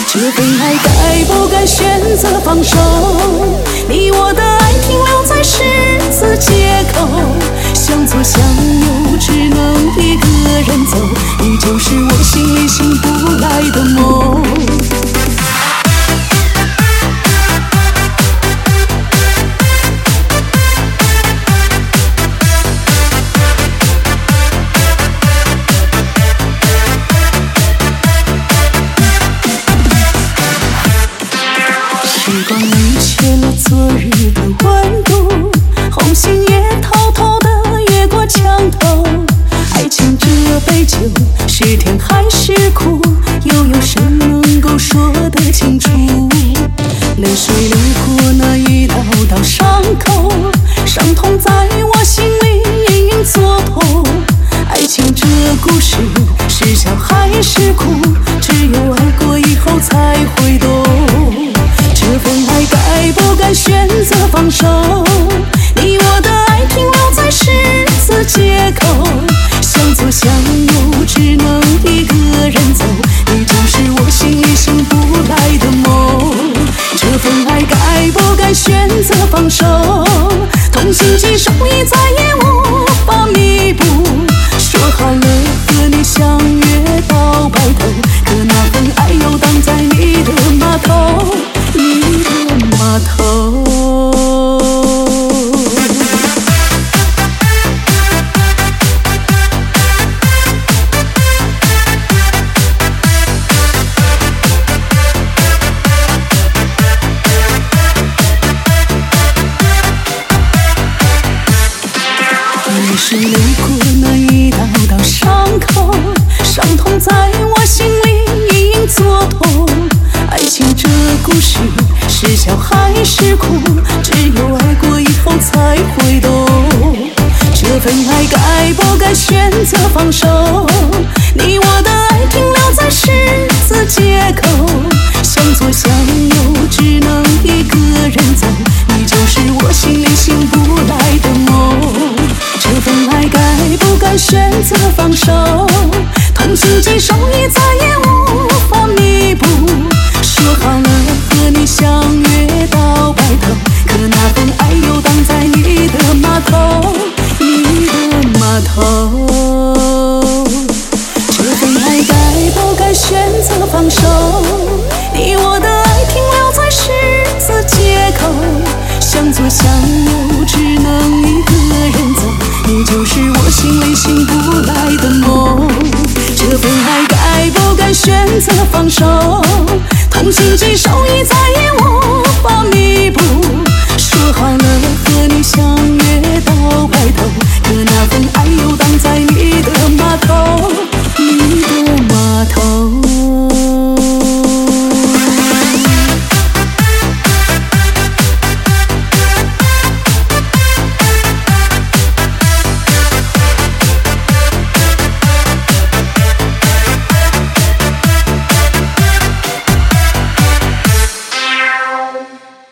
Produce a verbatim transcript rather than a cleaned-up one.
这份爱该不该选择放手？你我的爱停留在十字街口，向左向右只能一个人走，你就是我心里醒不来的梦。时光离去了昨日的温度，红星也偷偷地越过墙头。爱情这杯酒，是甜还是苦？又有谁能够说得清楚？泪水流过那一道道伤口，伤痛在我心里隐隐作痛。爱情这故事，是笑还是苦？只有爱过以后才会懂。这份爱该不该选择放手？你我的爱停留在十字街口，向左向右只能一个人走，你就是我心里醒不来的梦。这份爱该不该选择放手？同心几手已再也无法弥补，说好了和你相约到白头，可那份爱又挡在你的码头，你的码头。泪水流过那一道道伤口，伤痛在我心里隐隐作痛。爱情这故事，是笑还是苦？只有爱过以后才会懂。这份爱该不该选择放手？你我的爱停留在十字街口，向左向右只能一个人走，你就是我心里醒不来的梦。这份爱该不该选择放手？同心几手已再也无法弥补，说好了和你相约到白头，可那份爱又挡在你的码头，你的码头。这份爱该不该选择放手？你我的爱停留在十字街口，向左向右只能一个人走，你就是我心里醒不来的梦。这份爱该不该选择放手？同心几手已再也无法弥补，说好了和你相